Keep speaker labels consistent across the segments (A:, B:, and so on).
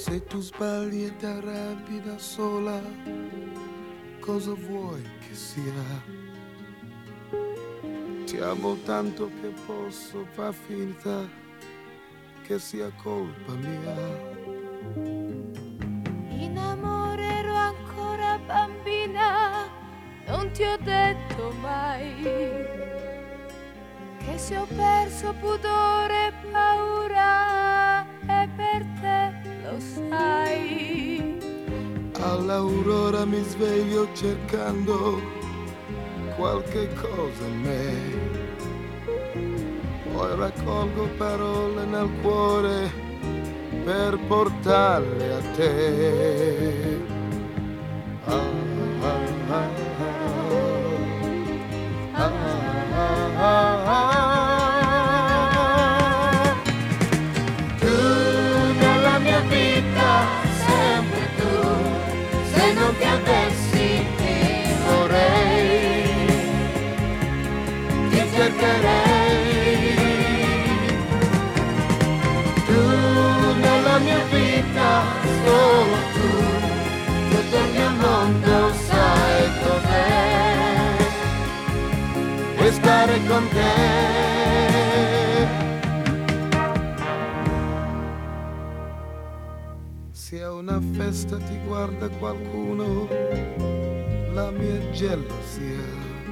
A: Se tu sbagli e ti arrabbi da sola, cosa vuoi che sia? Ti amo tanto che posso far finta che sia colpa mia.
B: In amore ero ancora bambina, non ti ho detto mai che se ho perso pudore e paura è per te, lo sai.
A: All'aurora mi sveglio cercando qualche cosa in me, poi raccolgo parole nel cuore per portarle a te. Ah, ah, ah, ah, ah, ah. Tu nella mia vita, sempre tu, se non ti avessi ti vorrei, ti cercherei. Tu nella mia vita, solo tu, tutto il mio mondo sai cos'è, vuoi stare con te. Se a una festa ti guarda qualcuno, la mia gelosia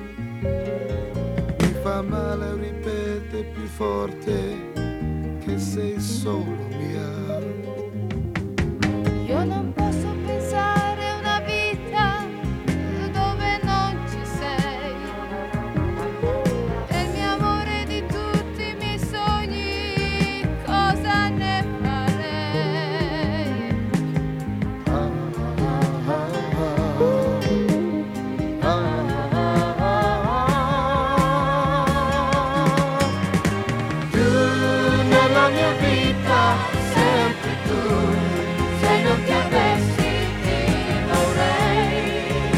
A: mi fa male, ripete più forte che sei solo mia.
B: Io non posso pensare a una vita dove non ci sei. Del mio amore, di tutti i miei sogni, cosa ne farei?
A: Ah, ah, ah, ah, ah. Tu nella mia vita, sempre tu, se non ti avessi ti vorrei,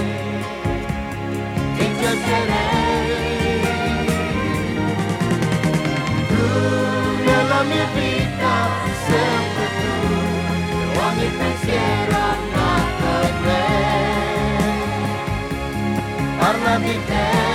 A: ti cercherei. Tu nella mia vita, sempre tu, ogni pensiero nato in me parla di te.